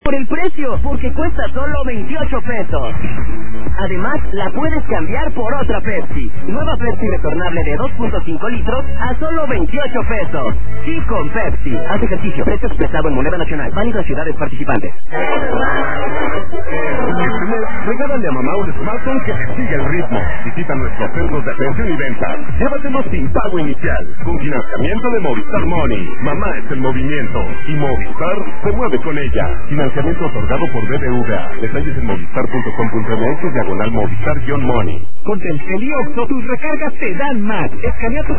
por el precio, porque cuesta solo 28 pesos. Además, la puedes cambiar por otra Pepsi. Nueva Pepsi retornable de 2.5 litros a solo 28 pesos. Sí, con Pepsi. Haz ejercicio. Precio expresado en moneda nacional. Válido a ciudades participantes. Regálale a mamá un smartphone que te siga el ritmo. Visita nuestros centros de atención y venta. Llévatelos sin pago inicial. Con financiamiento de Movistar Money. Mamá es el movimiento. Y Movistar se mueve con ella. Financiamiento otorgado por BBVA. Detalles en movistar.com.mx/Movistar-Money. Con Telcel y Oxxo, tus recargas te dan más. Escanea tu